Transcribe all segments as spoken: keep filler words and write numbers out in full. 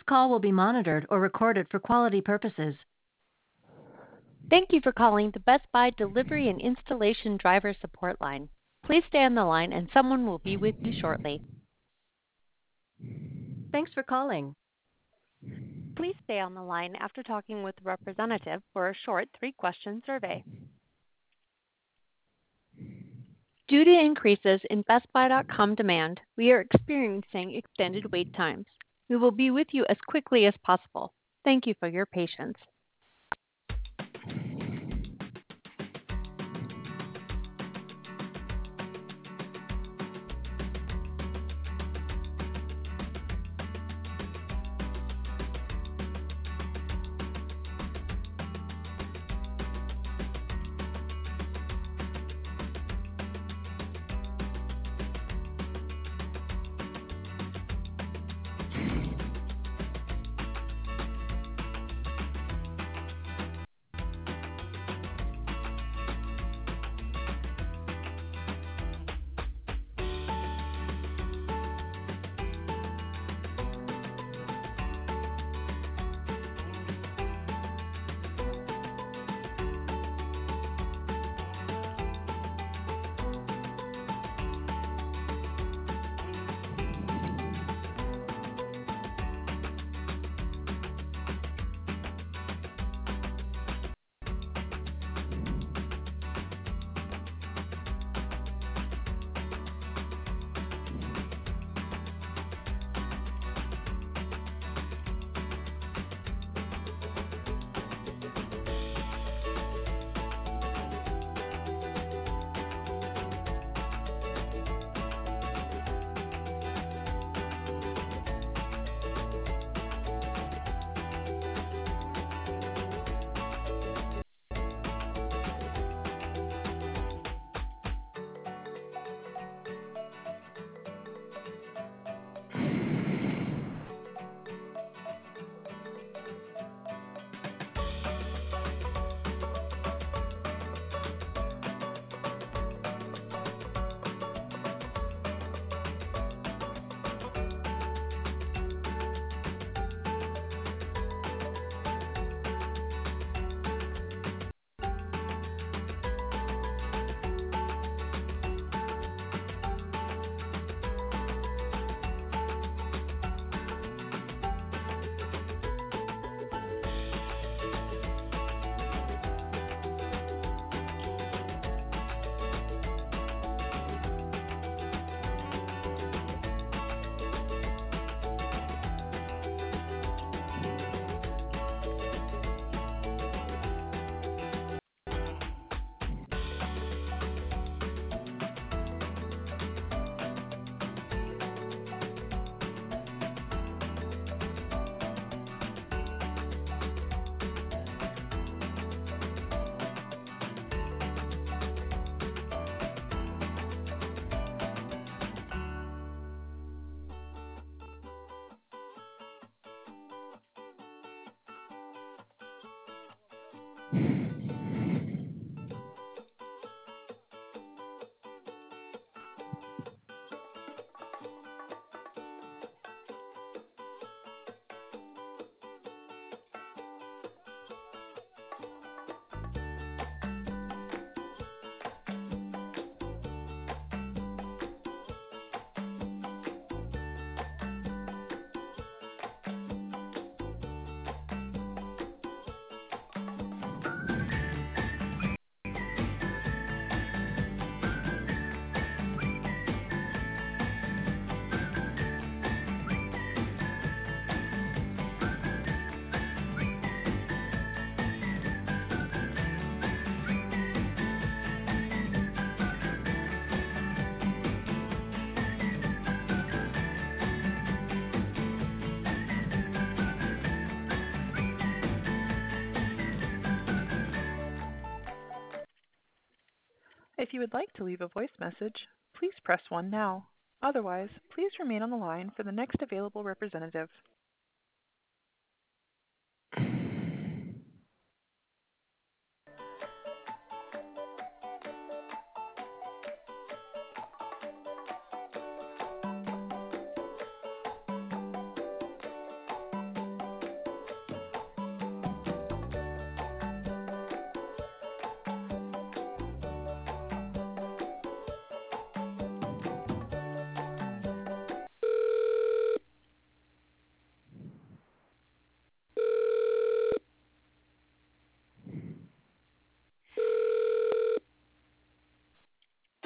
call will be monitored or recorded for quality purposes. Thank you for calling the Best Buy Delivery and Installation Driver Support Line. Please stay on the line and someone will be with you shortly. Thanks for calling. Please stay on the line after talking with a representative for a short three-question survey. Due to increases in Best Buy dot com demand, we are experiencing extended wait times. We will be with you as quickly as possible. Thank you for your patience. If you would like to leave a voice message, please press one now. Otherwise, please remain on the line for the next available representative.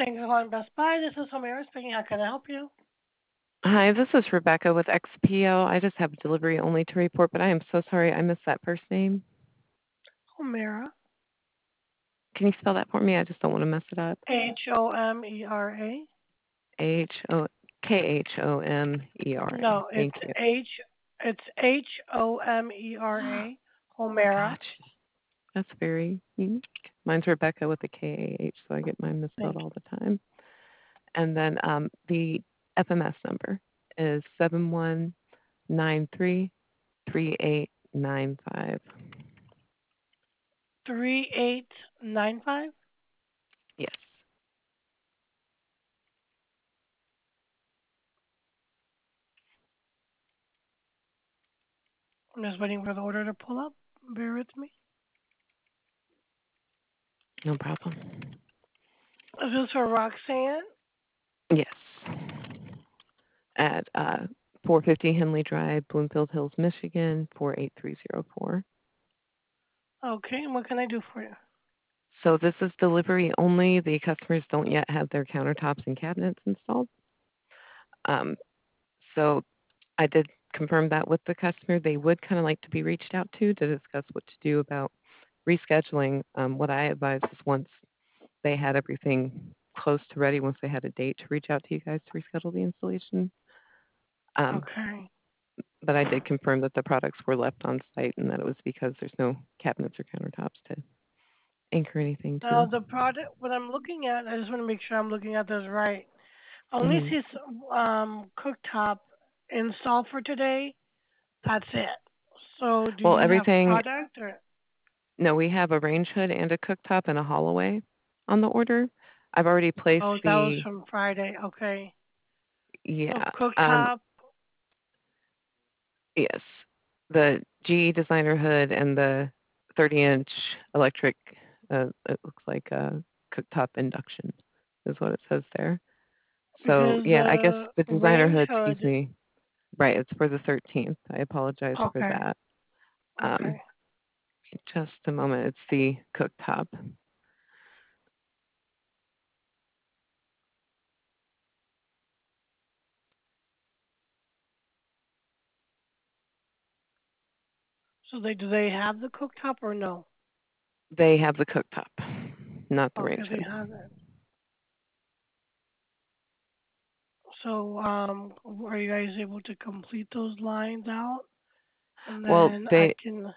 Thank you for calling Best Buy. This is Samara speaking. How can I help you? Hi, this is Rebecca with X P O. I just have delivery only to report, but I am so sorry I missed that first name. Homera. Can you spell that for me? I just don't want to mess it up. H O M E R A. H O K H O M E R A. No, it's Thank you. H. It's H O M E R A. Homera. Gotcha. That's very unique. Mine's Rebecca with a K A H, so I get mine misspelled Thank all the time. And then um, the F M S number is seven one nine three three eight nine five. you. Three eight nine five. Yes. I'm just waiting for the order to pull up. Bear with me. No problem. Is this for Roxanne? Yes. At uh, four fifty Henley Drive, Bloomfield Hills, Michigan, four eight three zero four. Okay, and what can I do for you? So this is delivery only. The customers don't yet have their countertops and cabinets installed. Um, so I did confirm that with the customer. They would kind of like to be reached out to to discuss what to do about rescheduling. Um, what I advise is once they had everything close to ready, once they had a date to reach out to you guys to reschedule the installation. Um, Okay. but I did confirm that the products were left on site and that it was because there's no cabinets or countertops to anchor anything Now to. the product, what I'm looking at, I just want to make sure I'm looking at this right. I only Mhm. see s- um, cooktop install for today. That's it. So do Well, you have everything, product or? no, we have a range hood and a cooktop and a holloway on the order. I've already placed Oh, that was the, from Friday. Okay. So yeah, um, cooktop. yes, the G E designer hood and the thirty inch electric, uh, it looks like a cooktop induction is what it says there. So, Because yeah, I guess the the designer range hood, excuse hood. me, right, it's for the thirteenth. I apologize for Okay. that. Um, Okay. just a moment. It's the cooktop. So they do they have the cooktop or no? They have the cooktop, not the Okay, range they hood. have it. So um, are you guys able to complete those lines out? And Well, then I they, can,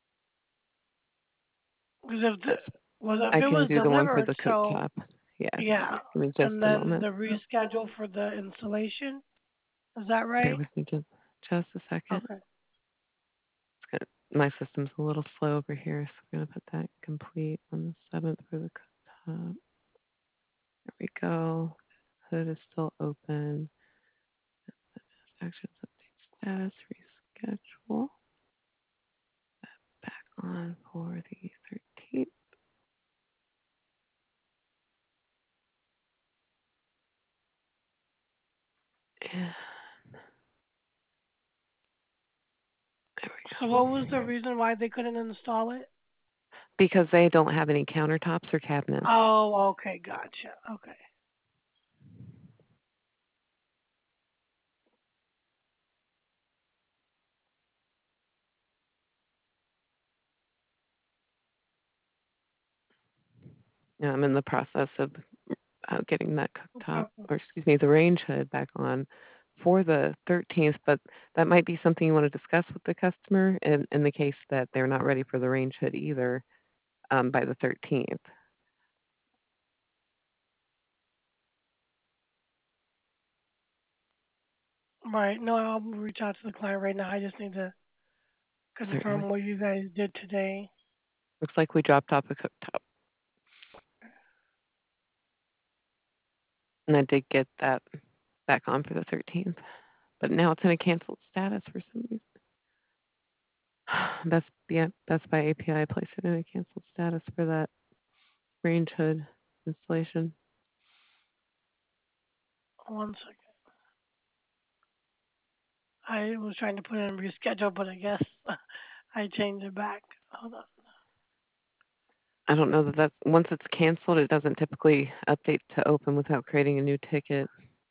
because if the, well, if I it can was do the one for delivered, the so cooktop. Yeah, yeah, give me just and a then moment. the reschedule for the installation. Is that Bear right? with me just, just a second. Okay. It's good. My system's a little slow over here, so we're going to put that complete on the seventh for the cooktop. There we go. Hood is still open. Actions update status, reschedule. Back on for the thirteenth. And there we So go. what was the reason why they couldn't install it? Because they don't have any countertops or cabinets. Oh, okay, gotcha. Okay. You know, I'm in the process of uh, getting that cooktop, Okay. or excuse me, the range hood back on for the thirteenth, but that might be something you want to discuss with the customer in, in the case that they're not ready for the range hood either um, by the thirteenth. Right. No, I'll reach out to the client right now. I just need to Certainly. confirm what you guys did today. Looks like we dropped off a cooktop. And I did get that back on for the thirteenth. But now it's in a canceled status for some reason. Best, yeah, Best Buy A P I placed it in a canceled status for that range hood installation. One second. I was trying to put it in reschedule, but I guess I changed it back. Hold on. I don't know that that's, once it's canceled, it doesn't typically update to open without creating a new ticket.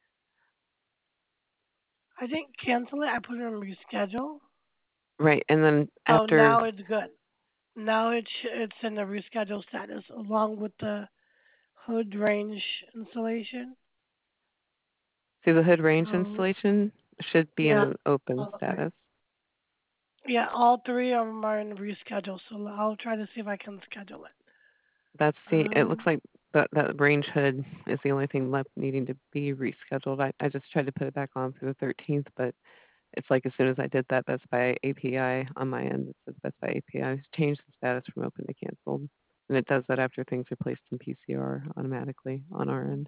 I didn't cancel it. I put it on reschedule. Right, and then So after, now it's good. Now it's it's in the reschedule status along with the hood range installation. see the hood range So installation should be in yeah, an open all three. status. Yeah, all three of them are in reschedule. So I'll try to see if I can schedule it. That's the, it looks Um, like that, that range hood is the only thing left needing to be rescheduled. I, I just tried to put it back on for the thirteenth, but it's like as soon as I did that Best Buy A P I on my end, it says Best Buy A P I changed the status from open to canceled. And it does that after things are placed in P C R automatically on our end.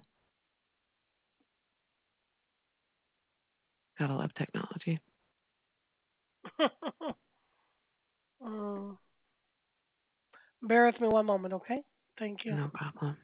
Gotta love technology. mm, bear with me one moment, okay? Thank you. No problem.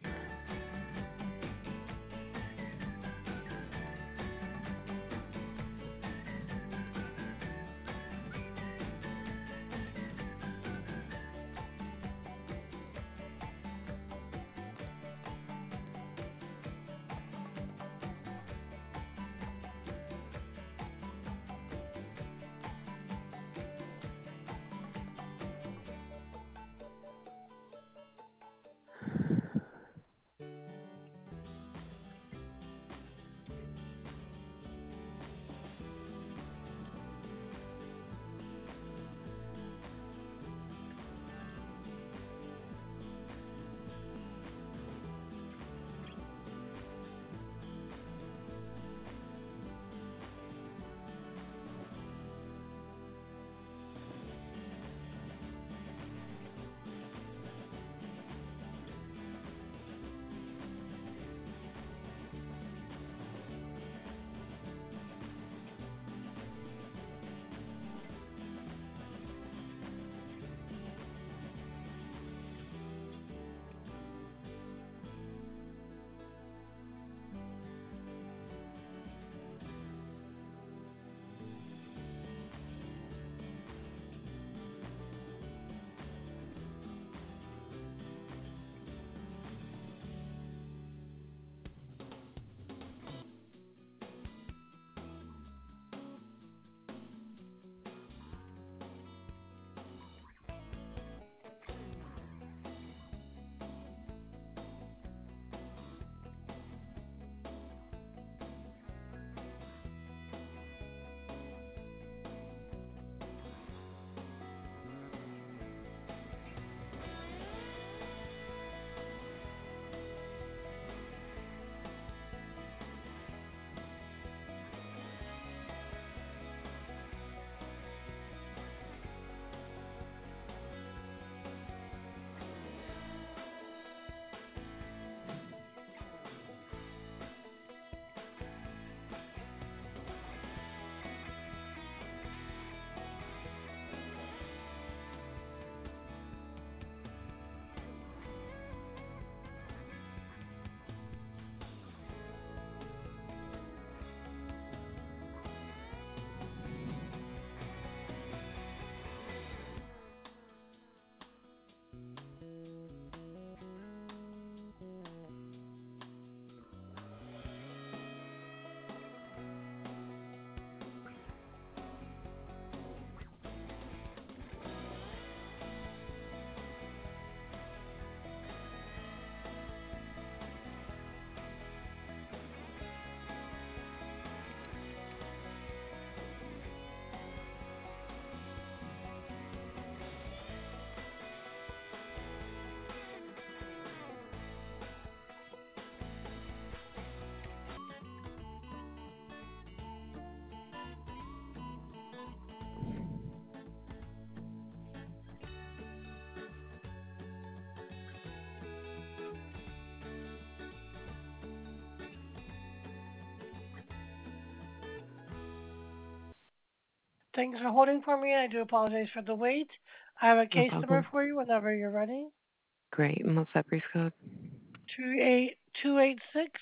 Thanks for holding for me. I do apologize for the wait. I have a No case number problem. for you whenever you're ready. Great. And what's that brief code? Two eight two eight six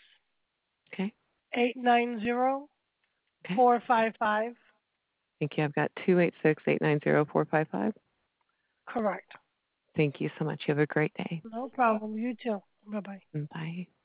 Okay. eight nine zero Okay. four five five. Thank you. I've got two eight six eight nine zero four five five. Correct. Thank you so much. You have a great day. No problem. You too. Bye bye. Bye.